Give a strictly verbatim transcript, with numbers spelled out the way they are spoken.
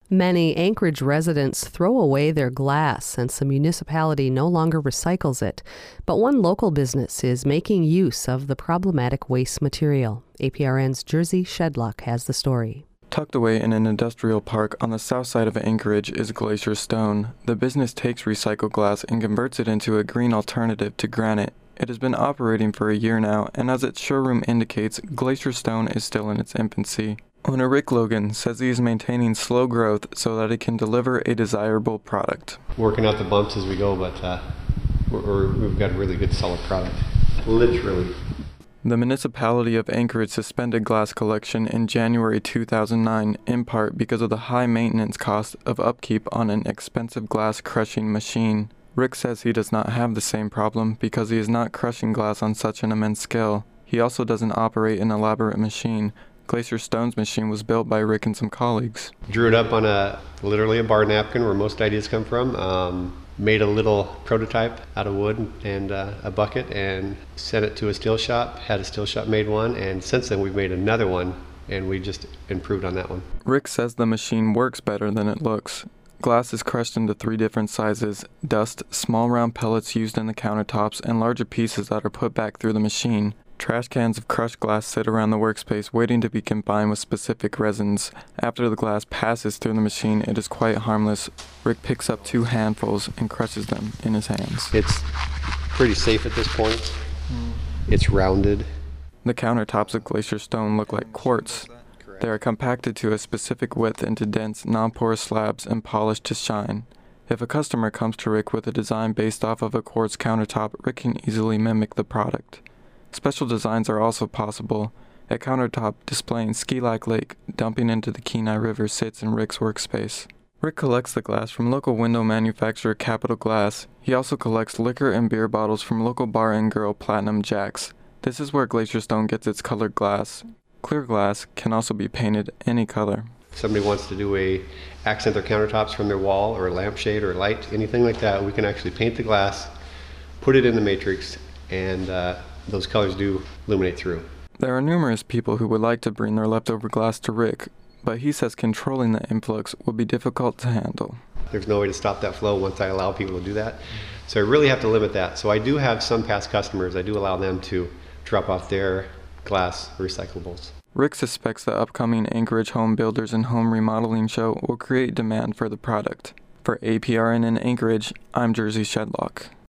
Many Anchorage residents throw away their glass since the municipality no longer recycles it. But one local business is making use of the problematic waste material. A P R N's Jersey Shedlock has the story. Tucked away in an industrial park on the south side of Anchorage is Glacier Stone. The business takes recycled glass and converts it into a green alternative to granite. It has been operating for a year now, and as its showroom indicates, Glacier Stone is still in its infancy. Owner Rick Logan says he is maintaining slow growth so that it can deliver a desirable product. Working out the bumps as we go, but uh, we're, we're, we've got a really good solid product. Literally. The municipality of Anchorage suspended glass collection in January two thousand nine, in part because of the high maintenance cost of upkeep on an expensive glass crushing machine. Rick says he does not have the same problem because he is not crushing glass on such an immense scale. He also doesn't operate an elaborate machine. Glacier Stone's machine was built by Rick and some colleagues. Drew it up on a literally a bar napkin where most ideas come from. Um, made a little prototype out of wood and uh, a bucket and sent it to a steel shop. Had a steel shop made one, and since then we've made another one and we just improved on that one. Rick says the machine works better than it looks. Glass is crushed into three different sizes: dust, small round pellets used in the countertops, and larger pieces that are put back through the machine. Trash cans of crushed glass sit around the workspace waiting to be combined with specific resins. After the glass passes through the machine, it is quite harmless. Rick picks up two handfuls and crushes them in his hands. It's pretty safe at this point. Mm. It's rounded. The countertops of Glacier Stone look like quartz. They are compacted to a specific width into dense, non-porous slabs and polished to shine. If a customer comes to Rick with a design based off of a quartz countertop, Rick can easily mimic the product. Special designs are also possible. A countertop displaying Ski-like Lake dumping into the Kenai River sits in Rick's workspace. Rick collects the glass from local window manufacturer Capital Glass. He also collects liquor and beer bottles from local bar and girl Platinum Jacks. This is where Glacier Stone gets its colored glass. Clear glass can also be painted any color. If somebody wants to do a accent their countertops from their wall or a lampshade or light, anything like that, we can actually paint the glass, put it in the matrix, and uh, those colors do illuminate through. There are numerous people who would like to bring their leftover glass to Rick, but he says controlling the influx will be difficult to handle. There's no way to stop that flow once I allow people to do that. So I really have to limit that. So I do have some past customers, I do allow them to drop off their glass recyclables. Rick suspects the upcoming Anchorage Home Builders and Home Remodeling Show will create demand for the product. For A P R N in Anchorage, I'm Jersey Shedlock.